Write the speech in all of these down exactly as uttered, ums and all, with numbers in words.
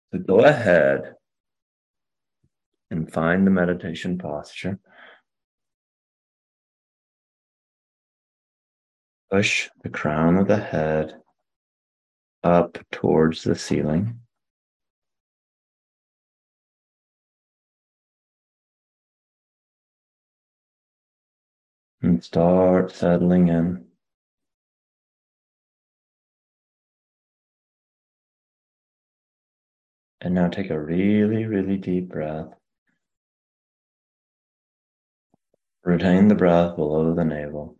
So go ahead and find the meditation posture. Push the crown of the head up towards the ceiling. And start settling in. And now take a really, really deep breath. Retain the breath below the navel.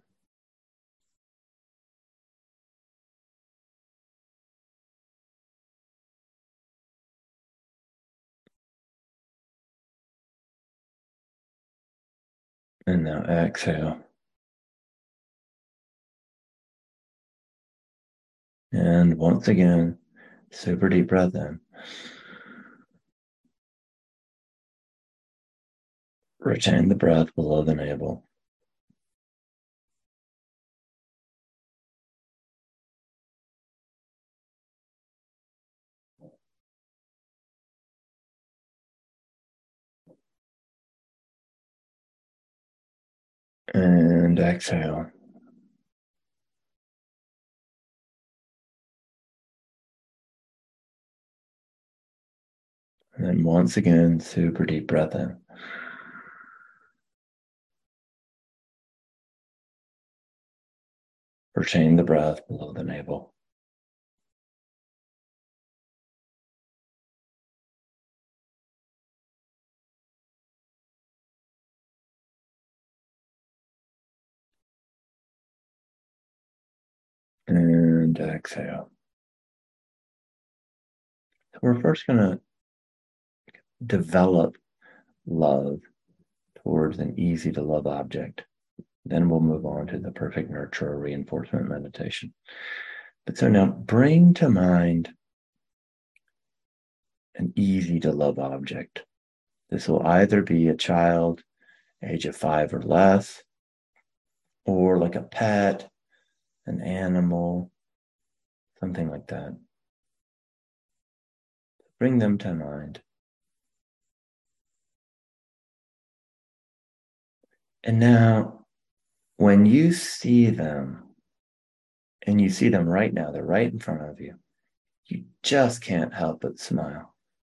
And now exhale. And once again, super deep breath in. Retain the breath below the navel. And exhale. And then once again, super deep breath in. Retain the breath below the navel. And exhale. So we're first going to develop love towards an easy to love object. Then we'll move on to the perfect nurture or reinforcement meditation. But so now bring to mind an easy to love object. This will either be a child, age of five or less, or like a pet, an animal, something like that. Bring them to mind. And now, when you see them, and you see them right now, they're right in front of you, you just can't help but smile.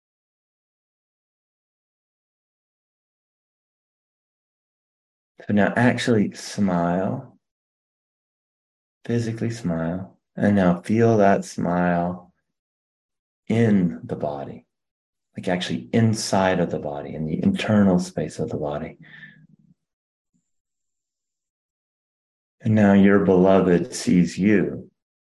So now actually smile, physically smile, and now feel that smile in the body, like actually inside of the body, in the internal space of the body. And now your beloved sees you,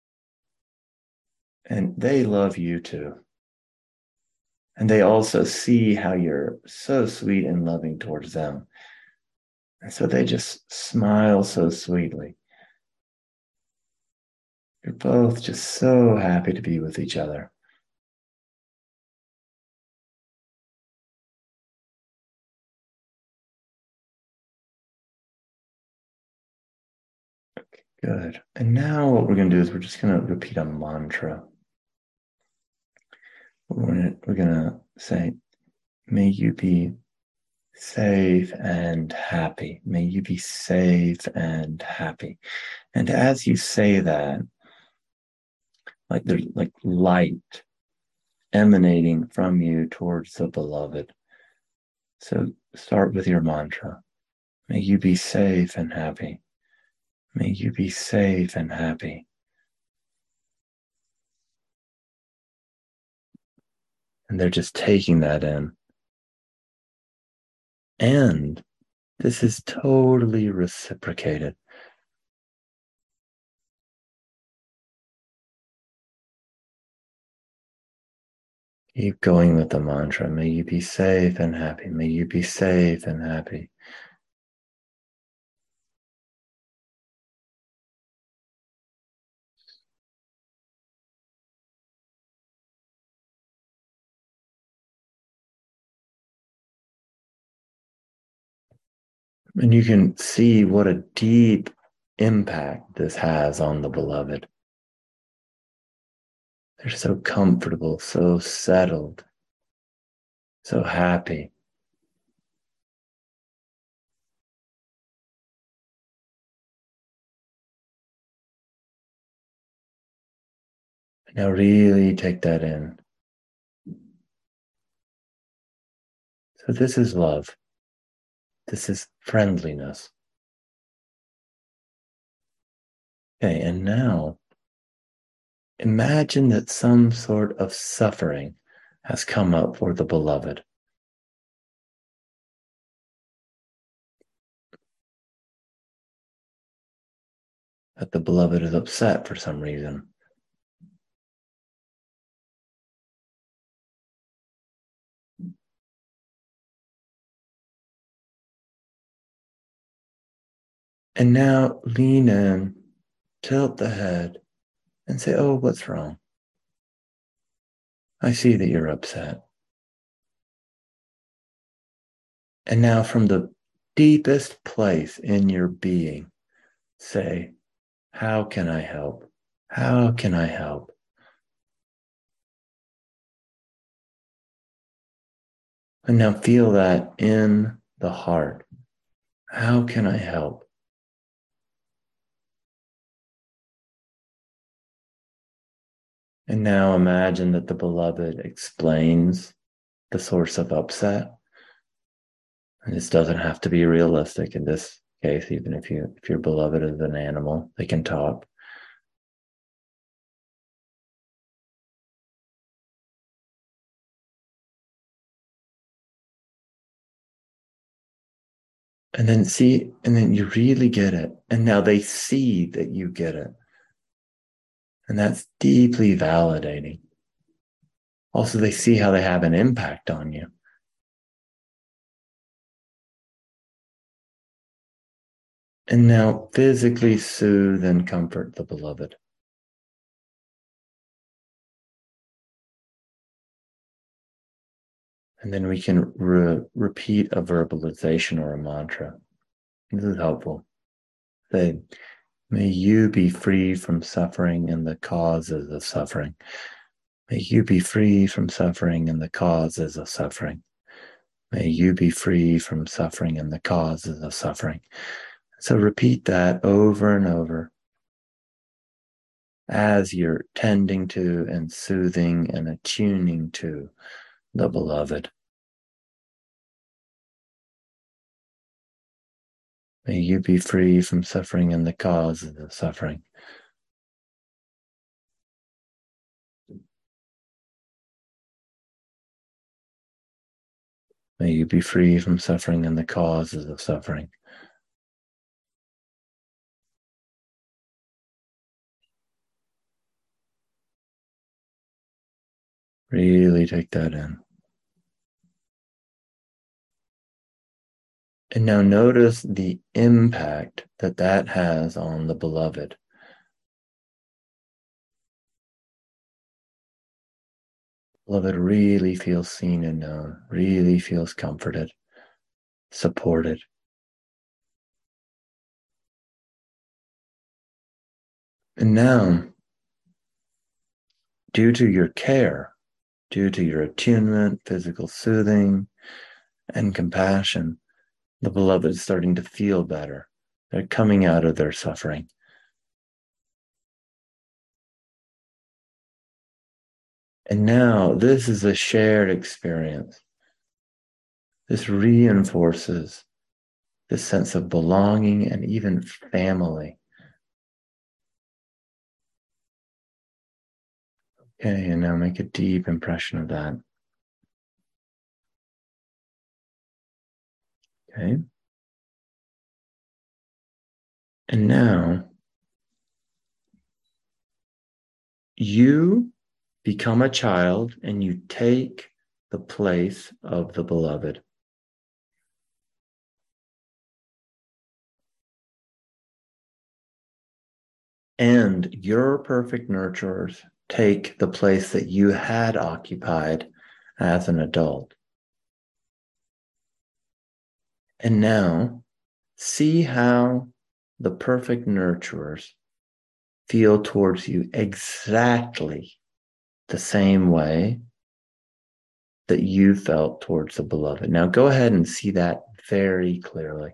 and they love you too. And they also see how you're so sweet and loving towards them. And so they just smile so sweetly. You're both just so happy to be with each other. Okay, good. And now what we're going to do is we're just going to repeat a mantra. We're going to, we're going to say, may you be safe and happy. May you be safe and happy. And as you say that, like there's like light emanating from you towards the beloved. So start with your mantra. May you be safe and happy. May you be safe and happy. And they're just taking that in. And this is totally reciprocated. Keep going with the mantra. May you be safe and happy. May you be safe and happy. And you can see what a deep impact this has on the beloved. They're so comfortable, so settled, so happy. Now really take that in. So this is love. This is friendliness. Okay, and now imagine that some sort of suffering has come up for the beloved. That the beloved is upset for some reason. And now lean in, tilt the head, and say, oh, what's wrong? I see that you're upset. And now from the deepest place in your being, say, how can I help? How can I help? And now feel that in the heart. How can I help? And now imagine that the beloved explains the source of upset. And this doesn't have to be realistic in this case, even if you if your beloved is an animal, they can talk. And then see, and then you really get it. And now they see that you get it. And that's deeply validating. Also, they see how they have an impact on you. And now physically soothe and comfort the beloved. And then we can re- repeat a verbalization or a mantra. This is helpful. Say, may you be free from suffering and the causes of suffering. May you be free from suffering and the causes of suffering. May you be free from suffering and the causes of suffering. So repeat that over and over as you're tending to and soothing and attuning to the beloved. May you be free from suffering and the causes of suffering. May you be free from suffering and the causes of suffering. Really take that in. And now notice the impact that that has on the beloved. Beloved really feels seen and known, really feels comforted, supported. And now, due to your care, due to your attunement, physical soothing, and compassion, the beloved is starting to feel better. They're coming out of their suffering. And now this is a shared experience. This reinforces this sense of belonging and even family. Okay, and now make a deep impression of that. Okay. And now you become a child and you take the place of the beloved. And your perfect nurturers take the place that you had occupied as an adult. And now see how the perfect nurturers feel towards you exactly the same way that you felt towards the beloved. Now go ahead and see that very clearly.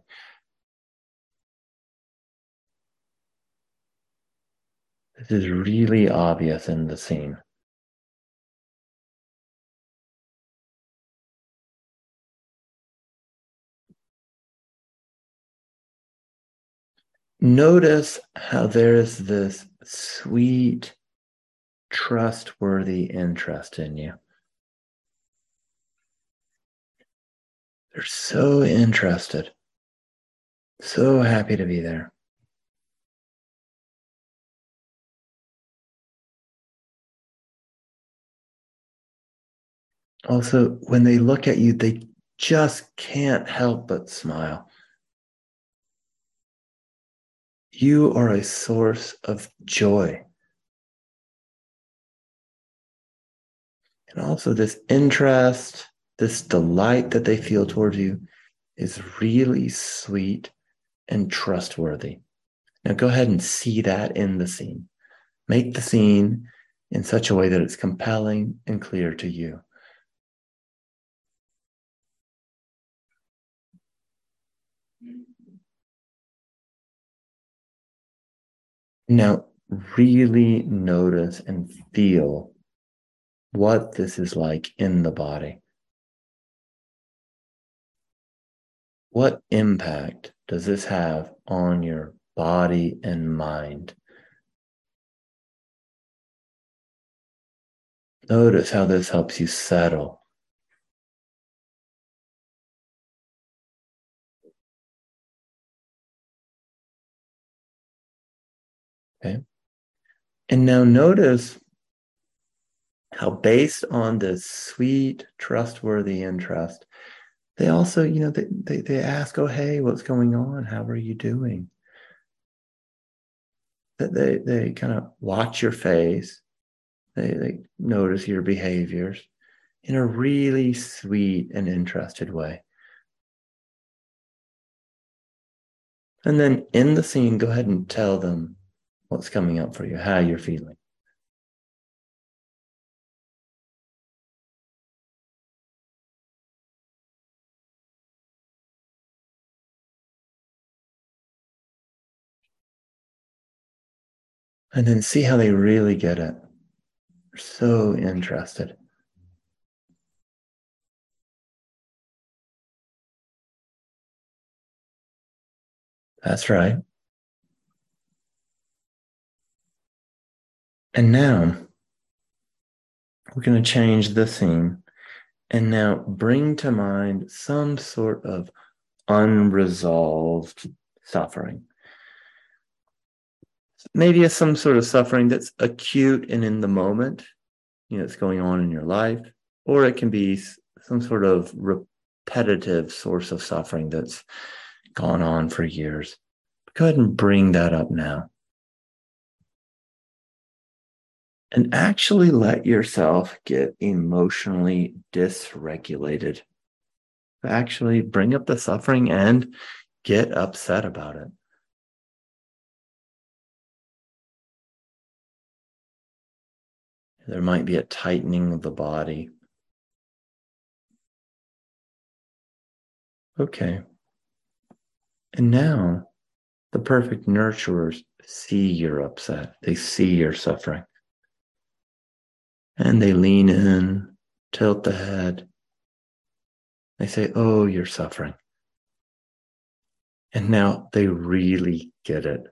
This is really obvious in the scene. Notice how there is this sweet, trustworthy interest in you. They're so interested, so happy to be there. Also, when they look at you, they just can't help but smile. You are a source of joy. And also, this interest, this delight that they feel towards you is really sweet and trustworthy. Now, go ahead and see that in the scene. Make the scene in such a way that it's compelling and clear to you. Now, really notice and feel what this is like in the body. What impact does this have on your body and mind? Notice how this helps you settle. Okay. And now notice how, based on this sweet, trustworthy interest, they also, you know, they, they, they ask, oh, hey, what's going on? How are you doing? That they, they kind of watch your face. They, they notice your behaviors in a really sweet and interested way. And then in the scene, go ahead and tell them what's coming up for you, how you're feeling. And then see how they really get it. They're so interested. That's right. And now we're going to change the scene and now bring to mind some sort of unresolved suffering. Maybe it's some sort of suffering that's acute and in the moment, you know, it's going on in your life, or it can be some sort of repetitive source of suffering that's gone on for years. Go ahead and bring that up now. And actually let yourself get emotionally dysregulated. Actually bring up the suffering and get upset about it. There might be a tightening of the body. Okay. And now the perfect nurturers see you're upset. They see you're suffering. And they lean in, tilt the head. They say, oh, you're suffering. And now they really get it.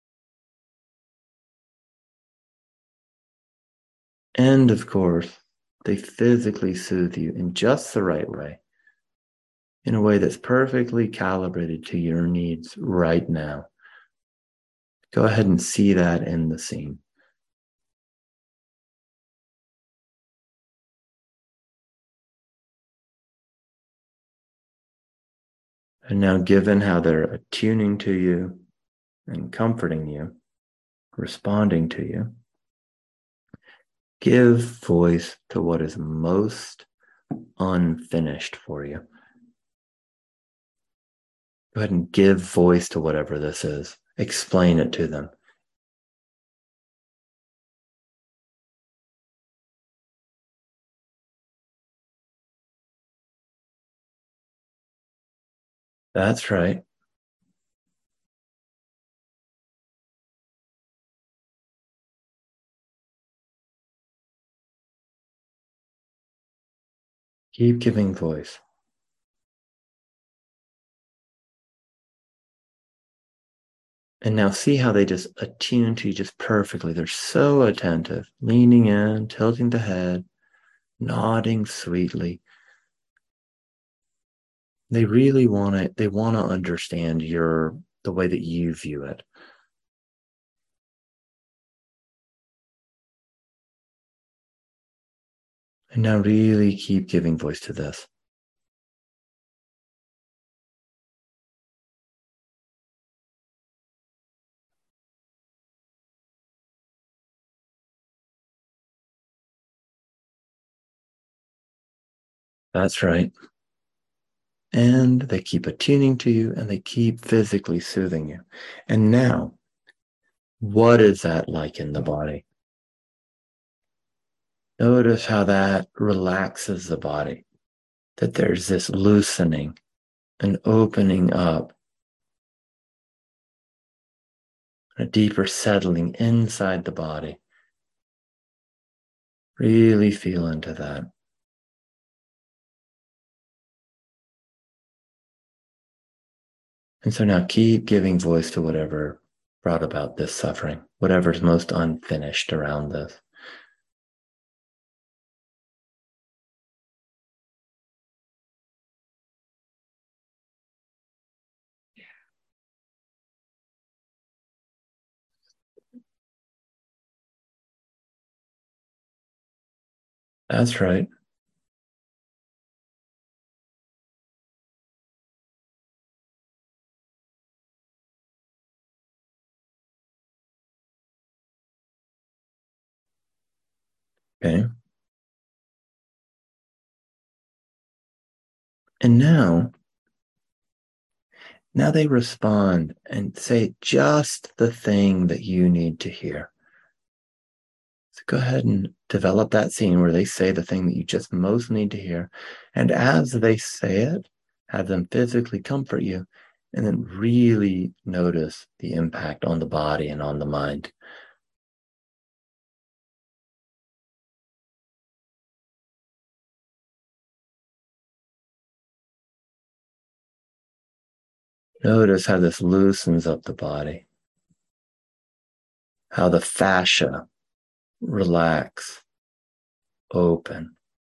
And of course, they physically soothe you in just the right way, in a way that's perfectly calibrated to your needs right now. Go ahead and see that in the scene. And now, given how they're attuning to you and comforting you, responding to you, give voice to what is most unfinished for you. Go ahead and give voice to whatever this is. Explain it to them. That's right. Keep giving voice. And now see how they just attune to you just perfectly. They're so attentive, leaning in, tilting the head, nodding sweetly. They really want to, they want to understand your, the way that you view it. And now really keep giving voice to this. That's right. And they keep attuning to you and they keep physically soothing you. And now, what is that like in the body? Notice how that relaxes the body, that there's this loosening and opening up, a deeper settling inside the body. Really feel into that. And so now keep giving voice to whatever brought about this suffering, whatever's most unfinished around this. That's right. Okay. And now, now they respond and say just the thing that you need to hear. So go ahead and develop that scene where they say the thing that you just most need to hear. And as they say it, have them physically comfort you and then really notice the impact on the body and on the mind. Notice how this loosens up the body, how the fascia relax, open.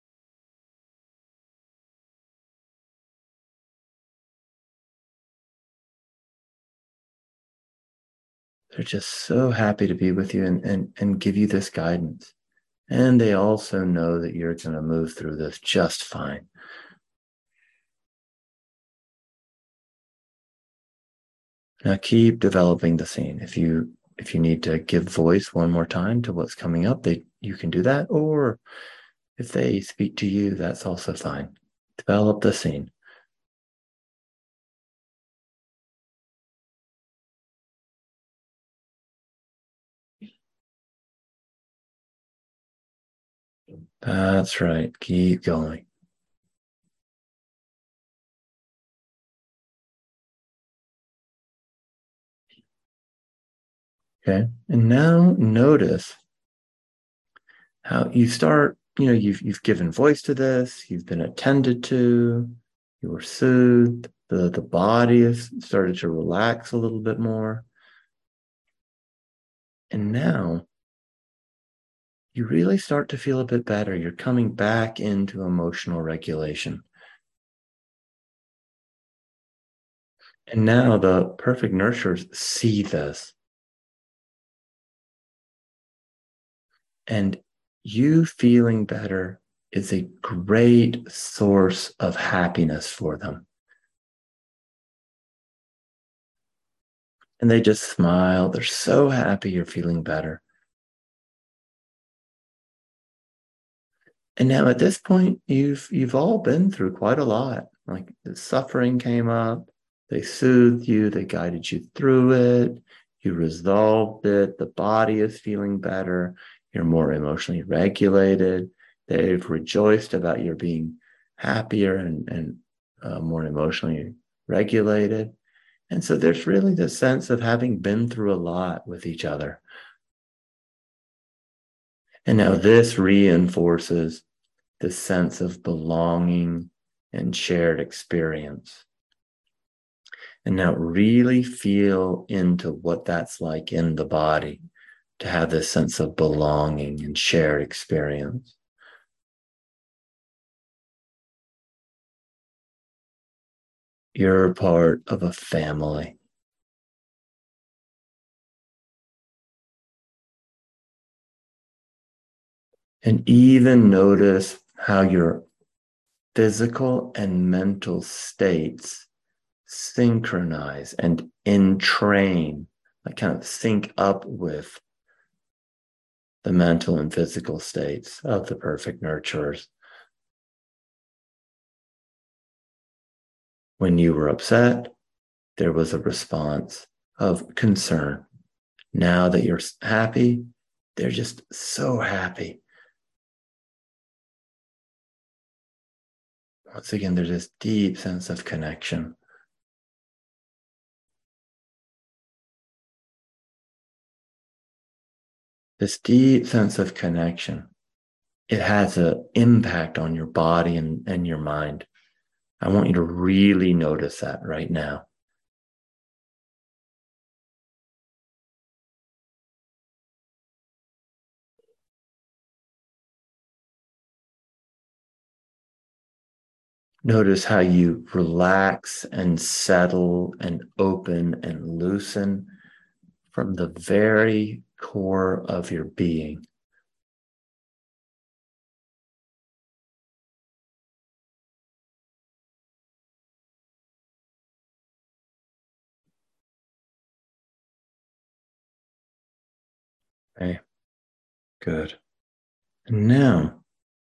They're just so happy to be with you and, and, and give you this guidance. And they also know that you're going to move through this just fine. Now keep developing the scene. If you if you need to give voice one more time to what's coming up, they you can do that. Or if they speak to you, that's also fine. Develop the scene. That's right. Keep going. Okay. And now notice how you start, you know, you've you've given voice to this, you've been attended to, you were soothed, the, the body has started to relax a little bit more. And now you really start to feel a bit better. You're coming back into emotional regulation. And now the perfect nurturers see this. And you feeling better is a great source of happiness for them. And they just smile. They're so happy you're feeling better. And now at this point, you've you've all been through quite a lot. Like the suffering came up, they soothed you, they guided you through it, you resolved it, the body is feeling better, you're more emotionally regulated, they've rejoiced about your being happier and, and uh, more emotionally regulated. And so there's really this sense of having been through a lot with each other. And now this reinforces the sense of belonging and shared experience. And now really feel into what that's like in the body to have this sense of belonging and shared experience. You're part of a family. And even notice how your physical and mental states synchronize and entrain, like kind of sync up with the mental and physical states of the perfect nurturers. When you were upset, there was a response of concern. Now that you're happy, they're just so happy. Once again, there's this deep sense of connection. This deep sense of connection, it has an impact on your body and, and your mind. I want you to really notice that right now. Notice how you relax and settle and open and loosen from the very core of your being. Okay, good. And now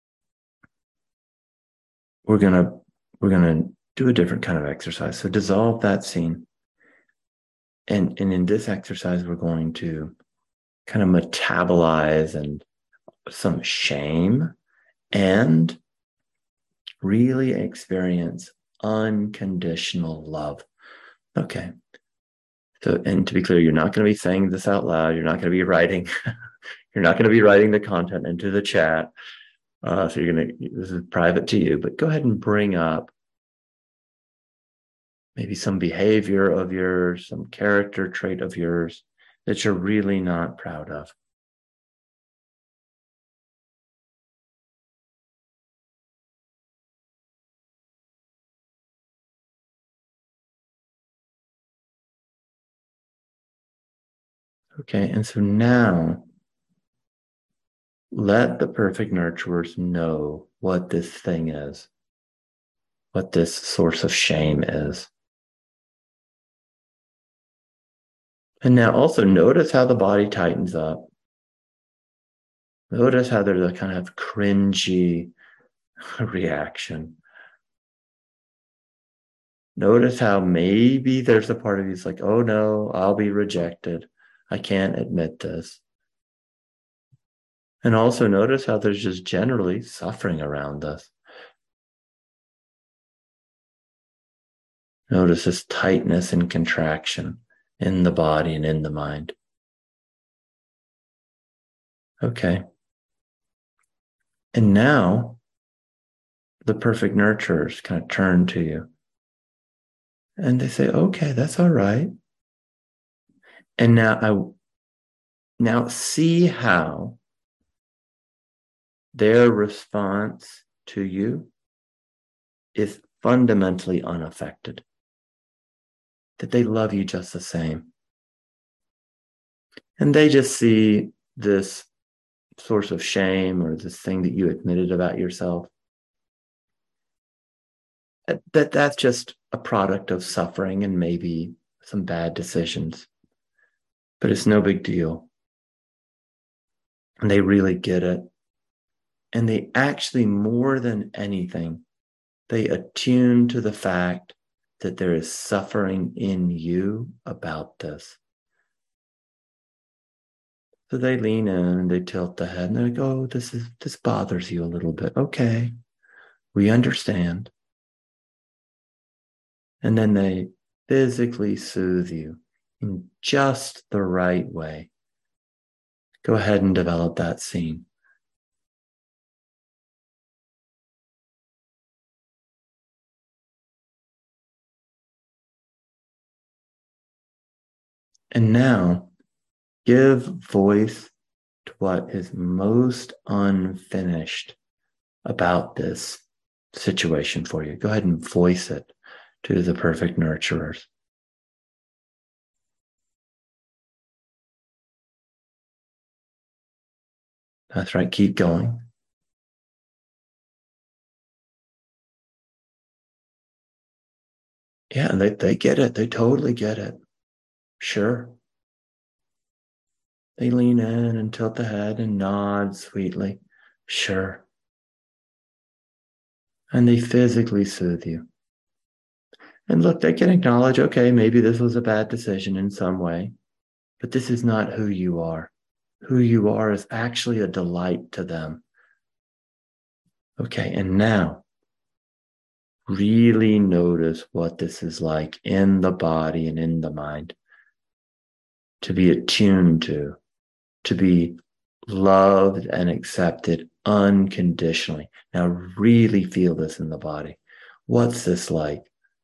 we're gonna we're gonna do a different kind of exercise. So dissolve that scene. And, and in this exercise, we're going to kind of metabolize and some shame and really experience unconditional love. Okay. So, and to be clear, you're not going to be saying this out loud. You're not going to be writing. You're not going to be writing the content into the chat. Uh, so you're going to, this is private to you, but go ahead and bring up maybe some behavior of yours, some character trait of yours that you're really not proud of. Okay, and so now let the perfect nurturers know what this thing is, what this source of shame is. And now also notice how the body tightens up. Notice how there's a kind of cringy reaction. Notice how maybe there's a part of you that's like, oh no, I'll be rejected. I can't admit this. And also notice how there's just generally suffering around us. Notice this tightness and contraction in the body and in the mind. Okay. And now the perfect nurturers kind of turn to you and they say, okay, that's all right. And now I now see how their response to you is fundamentally unaffected. That they love you just the same. And they just see this source of shame or this thing that you admitted about yourself. That that's just a product of suffering and maybe some bad decisions. But it's no big deal. And they really get it. And they actually, more than anything, they attune to the fact that there is suffering in you about this. So they lean in and they tilt the head and they go, oh, this is this bothers you a little bit. Okay, we understand. And then they physically soothe you in just the right way. Go ahead and develop that scene. And now give voice to what is most unfinished about this situation for you. Go ahead and voice it to the perfect nurturers. That's right. Keep going. Yeah, they, they get it. They totally get it. Sure. They lean in and tilt the head and nod sweetly. Sure. And they physically soothe you. And look, they can acknowledge, okay, maybe this was a bad decision in some way, but this is not who you are. Who you are is actually a delight to them. Okay, and now really notice what this is like in the body and in the mind to be attuned to, to be loved and accepted unconditionally. Now, really feel this in the body. What's this like?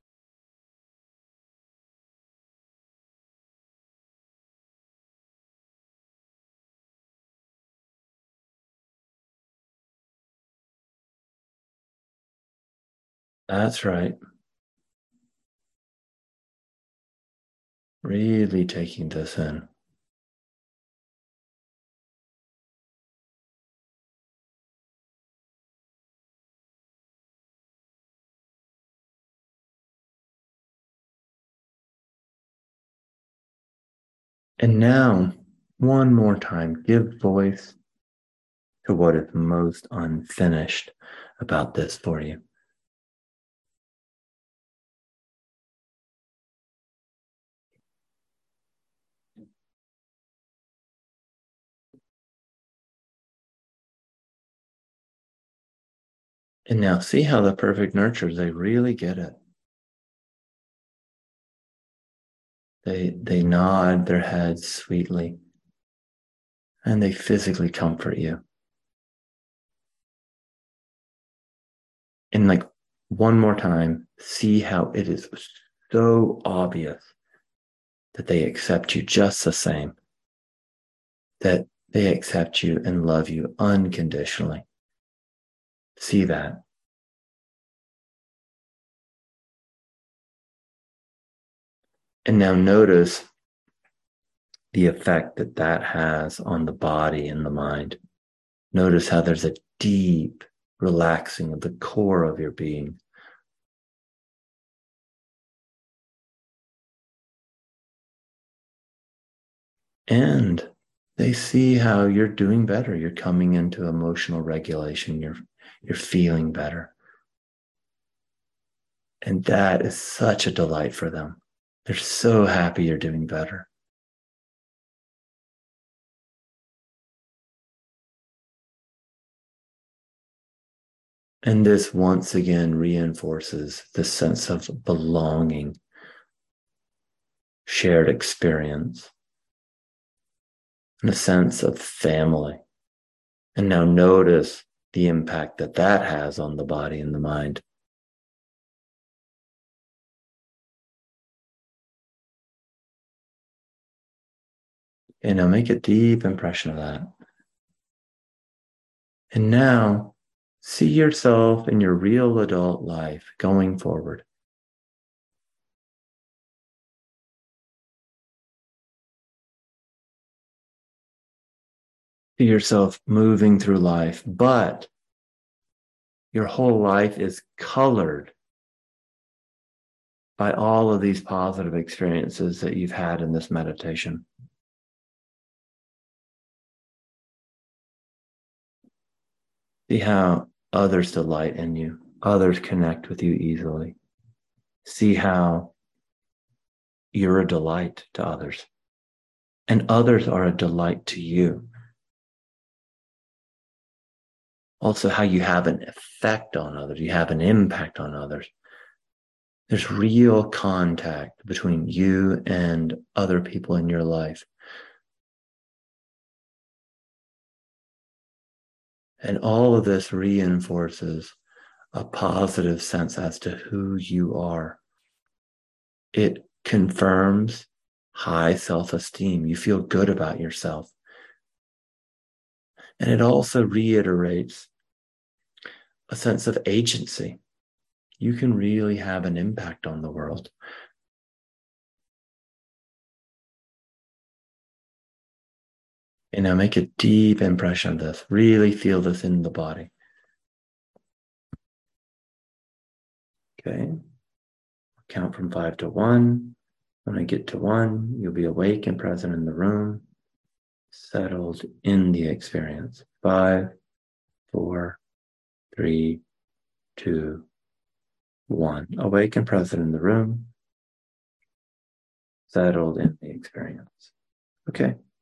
That's right. Really taking this in. And now, one more time, give voice to what is most unfinished about this for you. And now see how the perfect nurturers, they really get it. They, they nod their heads sweetly and they physically comfort you. And like one more time, see how it is so obvious that they accept you just the same, that they accept you and love you unconditionally. See that. And now notice the effect that that has on the body and the mind. Notice how there's a deep relaxing of the core of your being. And they see how you're doing better. You're coming into emotional regulation. You're, you're feeling better. And that is such a delight for them. They're so happy you're doing better. And this once again reinforces the sense of belonging, shared experience, and a sense of family. And now notice the impact that that has on the body and the mind. And now make a deep impression of that. And now see yourself in your real adult life going forward. See yourself moving through life, but your whole life is colored by all of these positive experiences that you've had in this meditation. See how others delight in you, others connect with you easily. See how you're a delight to others, and others are a delight to you. Also, how you have an effect on others, you have an impact on others. There's real contact between you and other people in your life. And all of this reinforces a positive sense as to who you are. It confirms high self-esteem. You feel good about yourself. And it also reiterates a sense of agency. You can really have an impact on the world. And now make a deep impression of this. Really feel this in the body. Okay. Count from five to one. When I get to one, you'll be awake and present in the room, settled in the experience. Five, four, three, two, one. Awake and present in the room, settled in the experience. Okay.